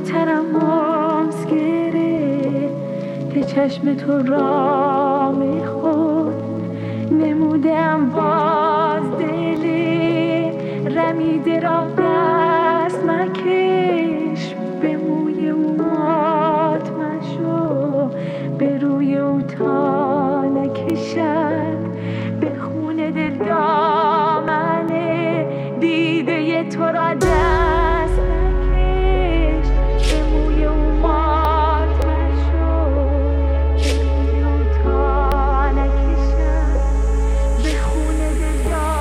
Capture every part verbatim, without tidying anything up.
زودترم ماست گره چشم تو را میخود نمودم باز دلی رمیده را دست مکش به موی او مات مشو به روی او تا نکشد به خون دل دامنه دیده تو را دست نکش به موی او مات مشو به روی او تا نکشد به خون دل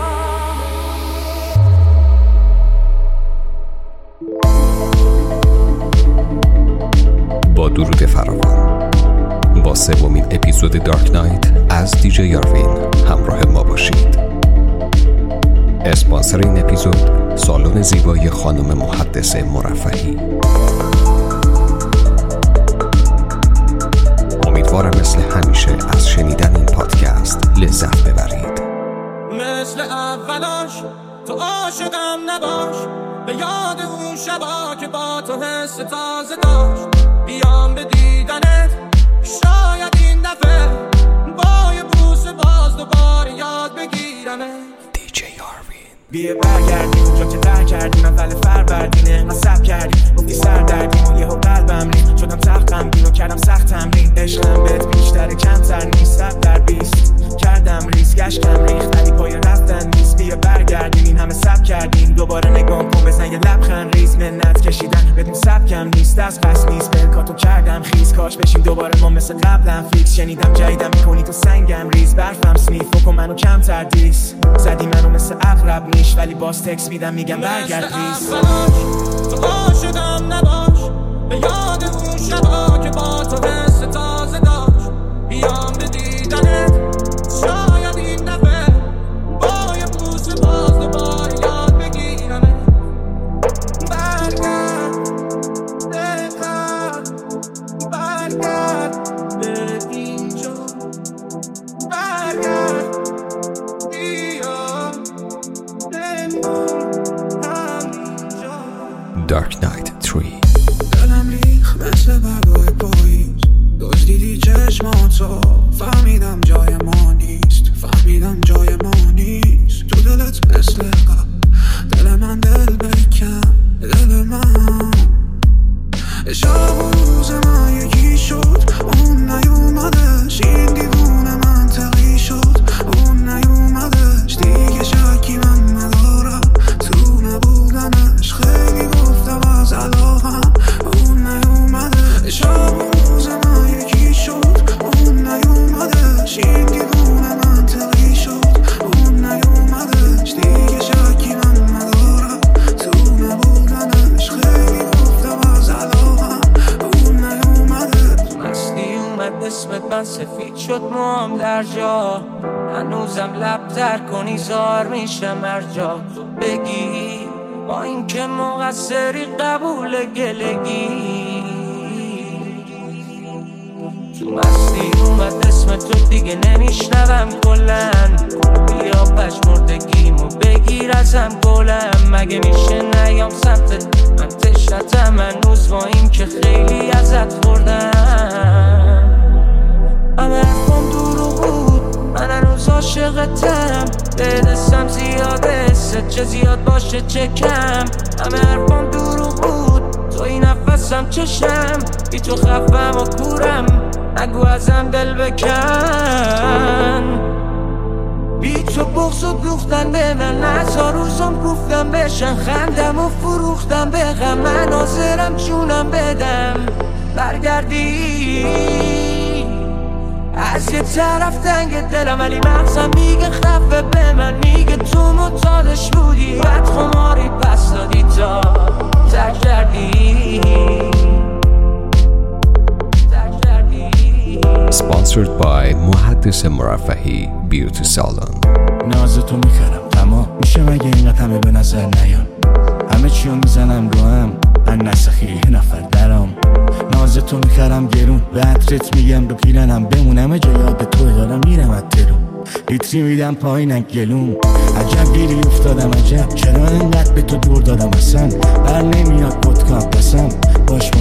دامنه. با درود فراوان با سومین اپیزود دارک نایت از دیجی یاروین همراه ما باشید. اسپانسر این اپیزود سالن زیبایی خانم محدث مرفهی. امیدوارم مثل همیشه از شنیدن این پادکست لذت ببرید. مثل اولاش تو عاشقم نباش، به یاد اون شبا که با تو حس تازه داشت، بیام به دیدنت شاید این دفعه با یه بوس باز دوباره یاد بگیرمه. دیجی یاروین بیا برگردیم اونجا که در کردیم اول فروردینه مصرف کردیم گفتی سر دردیم و یهو قلبم ریخت شدم سخت غمگین و کردم سخت تمرین عشقم بهت بیشتر کمتر نیست صد در بیست کردم ریس گشتم ریخت ولی پای رفتن نیست. بیا برگردیم این همه سب کردیم دوباره نگام کن بزن یه لبخند ریز منت کشیدن بدون سبکم نیست از پس نیست بلکاتو کردم خیز کاش بشیم دوباره ما مثل قبلم فیکس شنیدم جایدم میکنی تو سنگم ریز برفم سنیف بکن منو کمتر دیس زدی منو مثل اقرب نیش ولی باز تکس میدم میگم برگرد پلیز. تو عاشقم نباش، به یاد اون شبا که با تو حس تازه داشت، بیام به دیدنت شاید این دفعه با یه بوس باز دوباره یاد بگیرمه. برگرد دقیقا برگرد به اینجا برگرد بیا بمون همینجا. دارک نایت سه. دلم ریخ مثل برگای پاییز دزدیدی چشماتو فهمیدم جای ما نیست فهمیدم جای ما نیست تو دلت مثل قبل دل من دل بکن دل من شب و روز من یکی شد اون نیومدش این دیوونه منطقی شد اون نیومدش دیگه شکی من ندارم تو نبودنش خیلی گفتم از علاقم اون نیومدش شب و روز من یکی شد اون نیومدش این دیوونه منطقی شد اون نیومدش دیگه شکی من ندارم تو نبودنش خیلی گفتم از علاقم اون نیومدش. مستی اومد اسمت من سفید شد موام در جا هنوزم لب تر کنی زار میشم هر جا تو بگی با این که مقصری قبول گلگی. تو مستی اومد اسم تو دیگه نمیشنوم کلن بیا پشمردگیمو بگیر ازم گلم مگه میشه نیام سمتت من تشنتم هنوز با این که خیلی ازت خوردم همه حرفم دروغ بود من هنوز عاشقتم بدستم زیاده ست چه زیاد باشه چه کم همه حرفم دروغ بود تو این نفسم چشم بی تو خفم و کورم نگو ازم دل بکن بی تو بغض و دوختن به من هزار روزم گفتم بشن خندم و فروختم به غم من حاضرم جونم بدم برگردی از یه طرف تنگ دلم ولی مغزم میگه خفه به من میگه تو متعادش بودی بد خماری پس دادی تا ترک کردی. Sponsored by محدث مرفهی بیوتی سالن. نازتو میخرم تمام میشه مگه اینقدر همه به نظر نیان همه چیو میزنم رو هم من نسخی یه نفر درام نازتو میخرم گرون به عطرت میگم رو پیرنم بمونم جا یاد توی دارم میرم اترون لیتری میدم پایینک گلوم عجب گیری افتادم عجب چرا انقدر به تو دور دادم اصلا بر نمیاد پودکام بسم باش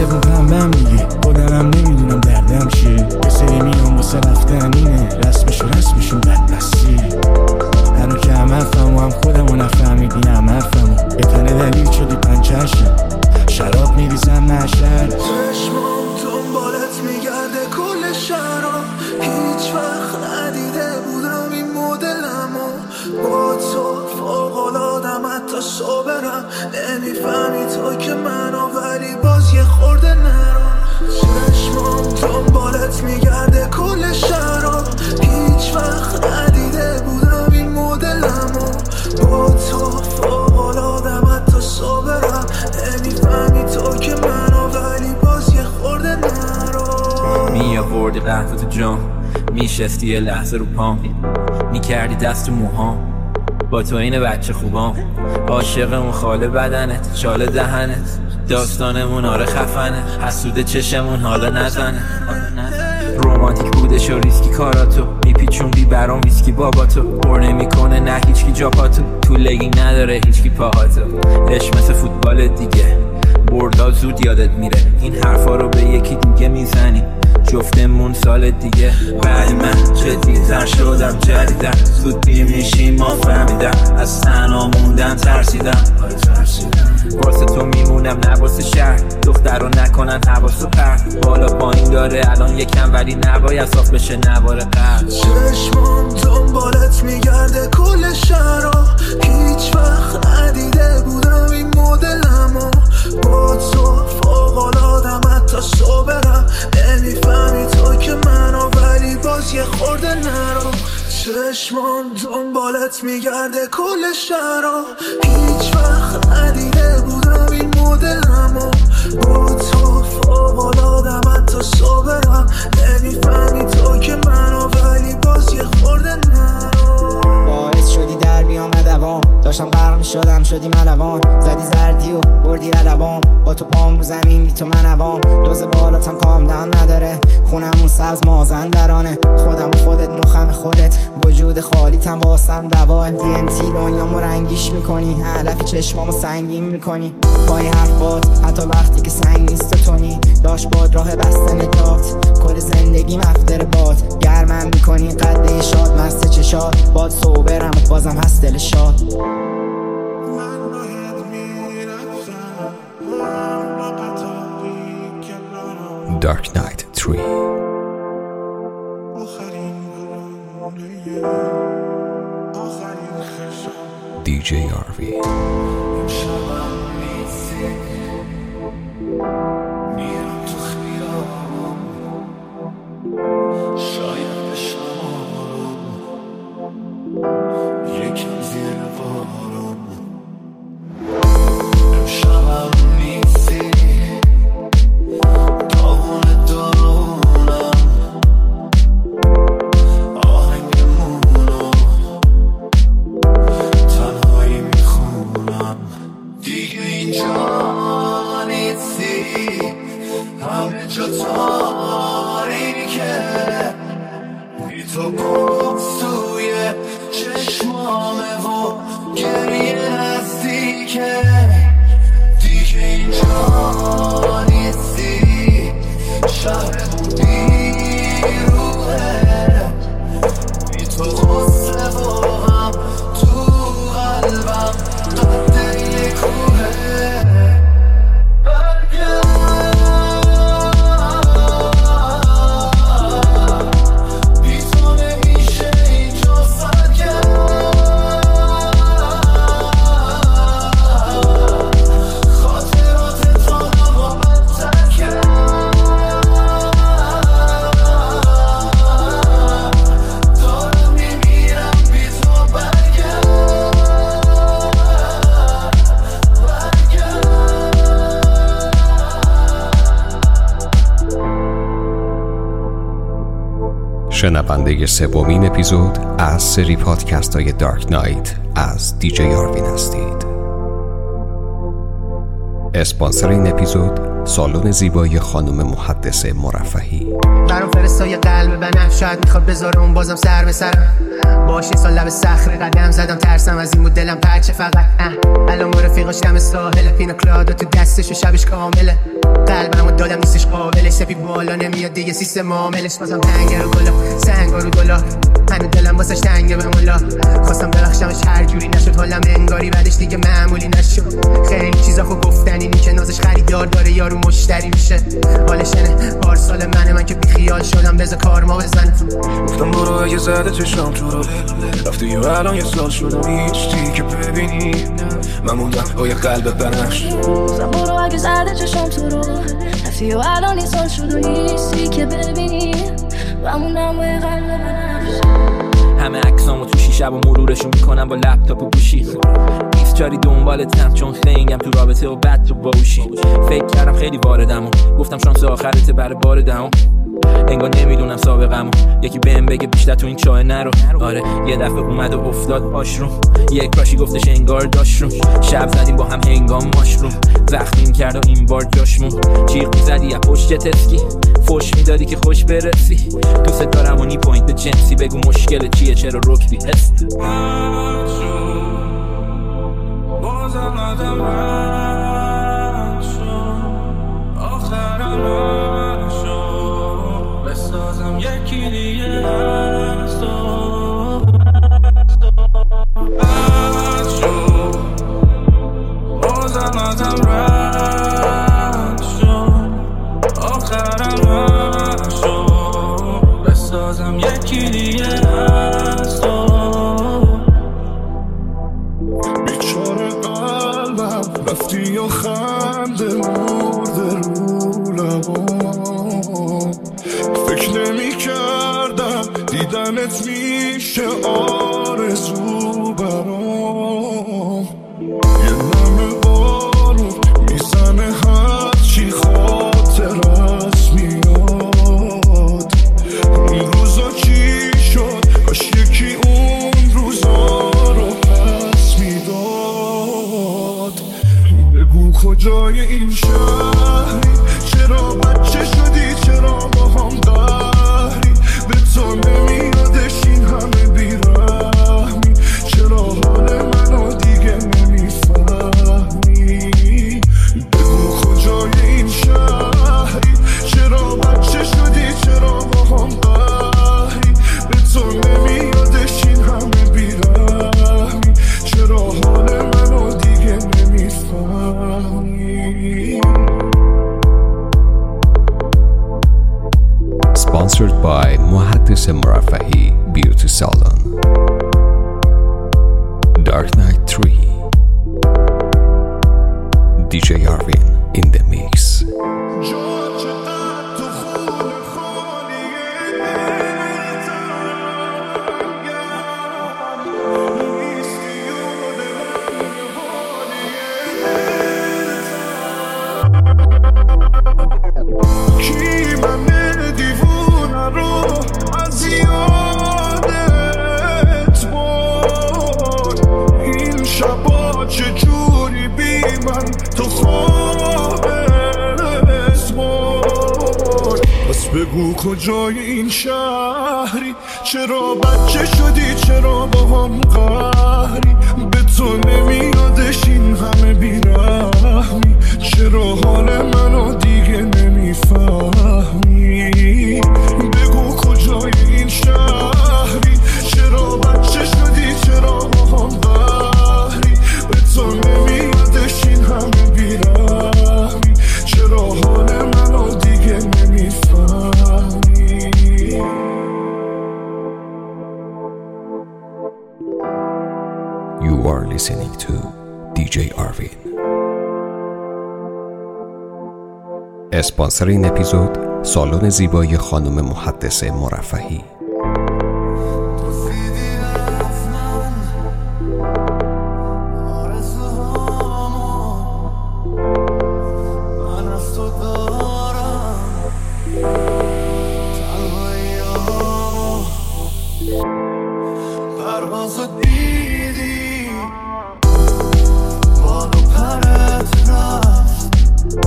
دلمون غمم دیگه، خودمم نمیدونم دردم چیه. یه سری میام واسه رفتن اینه، رسمشو رسمشون بدبستی. هنو که هم حرفم و هم خودمو نفهمیدی هم حرفمو، یه تنه دلیل شدی پنچرشم، شراب میریزم نشر. چشمام دنبالت میگرده کل شهرام، هیچ وقت ندیده بودم این مدلمو. با تو فوق‌العادم حتی صبرم، نمیفهمی تو که منو ولی باز یه خورده نرم. چشمام دنبالت میگرده کل شهرام، هیچ وقت ندیده بودم این مدلمو. با تو فوق‌العادم حتی صبرم، نمیفهمی تو که منو ولی باز یه خورده نرم. می آوردی قهوه تو جام، میشستی یه لحظه رو پام، میکردی دست تو موهام، با تو این بچه خوبام. عاشقمون خاله بدنت، شاله دهنت، داستانمون آره خفنه، حسود چشمون حالا نزنه. رومانتیک بودش و ریسکی کاراتو، میپیچوندی برام ویسکی باباتو. پر نمیکنه نه هیچکی جاپاتو، تو لگینگ نداره هیچکی پاهاتو. عشق مثل فوتبال دیگه، بردا زود یادت میره، این حرفا رو به یکی دیگه میزنی. جفتمون سال دیگه، ولی من جدی‌تر شدم جدیدم، زود دیر میشیم ما فهمیدم، از تنها موندم ترسیدم. واسه تو میمونم نه واسه شهر، دختر رو نکنن حواسو پرد. بالا پایین داره الان یکم ولی نباید صاف بشه نوار قلب. چشمام دنبالت میگرده کل شهرها، هیچ وقت ندیده بودم این مدلمو. با تو فوق‌العادم حتی صبرم، نمیفهمی تو که منو ولی باز یه خورده نرم. چشمام دنبالت میگرده کل شهرها، هیچ وقت ندیده بودم این مدلمو. با تو فوق‌العادم حتی صبرم، نمیفهمی تو که منو ولی باز یه خورده نرم. باعث شدی در بیام دوام، داشتم غرق میشدم شدی ملوان. زدی زردی و بردی علوام، با تو پام رو زمین بی تو من عوام. دوز بالاتم کام دم نداره، خونمون سبز مازندرانه. خودم و خودت مخم خودت، وجود خالیتم واسم دواه. دی ام تی دنیامو رنگیش میکنی، علف چشمامو سنگین میکنی با این حرفات. حتی وقتی که سنگ نیست تونی، داشت باد راه بسته نجات. کل زندگی مفتر باد، گرمم میکنی قده شاد. مست چشات باد صوبرم بازم هست دل شاد. Dark Knight three. دی جی Arvin. شنونده سومین اپیزود از سری پادکست های دارک نایت از دی جی Arvin هستید. اسپانسر این اپیزود سالن زیبایی خانم محدث مرفهی. برام فرستای قلب بنفش، شاید میخواد بذاره اون بازم سر به سرم. باش این سال لب صخره قدم زدم، ترسم از این بود دلم پرچه فقط. الان با رفیقاش دم ساحل، پینا کلادا تو دستش و شبش کامله. قلبمو سپید بالا نمیاد دیگه سیستم عاملش بازم تنگه رو گلا سنگا رو دلار هنو دلم واسش تنگه به مولا خواستم ببخشمش هر جوری نشد حالم انگاری بعدش دیگه معمولی نشد خیلی چیزا خب گفتن اینی که نازش خریدار داره یارو مشتری میشه حالش اینه پارسال منه من که بیخیال شدم بذار کار ما بزنه گفتم برو اگه زده چشام تو رو رفتی و الان یه سال شده نیستی که ببینی من موندم با یه قلب بنفش گفتم برو اگه زده چشام تو رو رفتی و الان یه سال شده نیستی که ببینی من موندم با یه قلب بنفش همه عکسامو تو شیشه و مرورشون میکنم با لپتاپ و گوشی بیسچاری دنبالتم چون خنگم تو رابطه و بد تو باوشی فکر کردم خیلی واردم و گفتم شانس آخرته برای بار دهم انگار نمیدونم سابقمو یکی بهم بگه بیشتر تو این چاه نرو آره یه دفعه اومد و افتاد آشروم یک راشی گفتش انگار داشت رو شب زدیم با هم هنگام ماشروم زخمیم کرد و این بار جاشمون جیغ میزدی یا پشت تسکی فوش میدادی که خوش برسی دوست دارم و نی پوینت جنسی بگو مشکل چیه چرا رکبی هست بازم آدم رد شد آخرم رد شد بسازم یکی دیگه از تو رد شد بازم آدم رد شد آخرم رد شد بسازم یکی دیگه از تو رفتی و خنده مرده رو لبام فکر نمی کردم دیدنت میشه آرزو برام یه نمه بارون میزنه هرچی خاطرت میاد اون روزا چی شد کاش یکی اون روزا رو پس میداد بگو کجای این شهری چرا بچه شدی چرا با هم قهری به تو نمیادش این همه بیرحمی چرا حال منو دیگه نمیفهمی بگو کجای این شهری چرا بچه شدی چرا با هم قهری به تو نمیادش این همه بیرحمی چرا حال منو دیگه نمیفهمی Sponsored by محدث مرفهی Beauty Salon. Dark Knight three دی جی Arvin in the mix. بگو کجای این شهری چرا بچه شدی چرا با هم قهری به تو نمیادش این همه بیرحمی چرا حال منو دیگه نمیفهمی بگو کجای این شهری چرا بچه شدی چرا با هم قهری به تو نمیادش این همه بیرحمی چرا حال منو دیگه نمیفهمی You are listening to دی جی Arvin. اسپانسر این اپیزود سالن زیبایی خانم محدث مرفهی.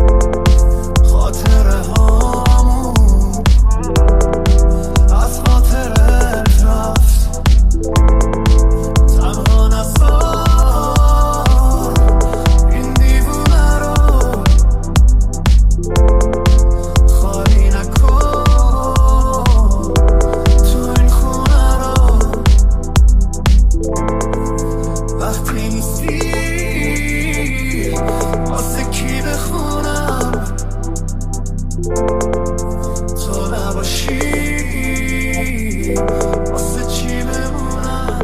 خاطره هامون از خاطره تو نباشی واسه چی بمونم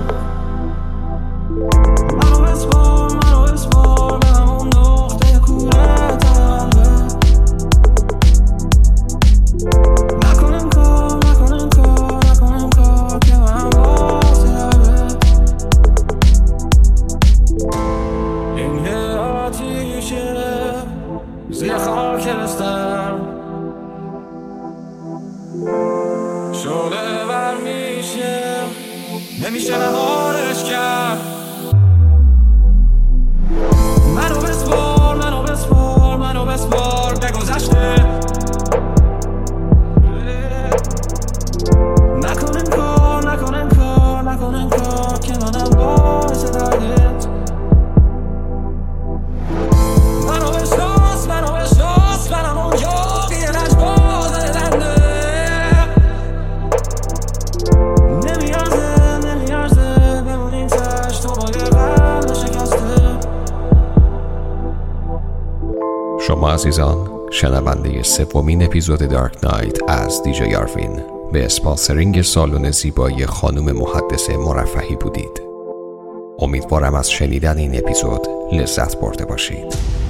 منو بسپار منو بسپار به همون نقطه کوره قلبه نکنم کار نکنم کار نکنم کار که من باز یاده این یه آتیشه زیر خاک رستم شعله بر میشه نمیشه نهارش کرد منو بسپار منو بسپار منو بسپار به گذشته نکنن کار نکنن کار نکنن کار که منم باعث دردت منو بشناس منو بشناس منم اون یاقی لجباز دنده نمیارزه نمیارزه بمونین تش تو با یه قلب شکسته. شما عزیزان شنونده سومین اپیزود دارک نایت از دیجی آروین به اسپانسرینگ سالن زیبایی خانم محدثه مرفهی بودید. امیدوارم از شنیدن این اپیزود لذت برده باشید.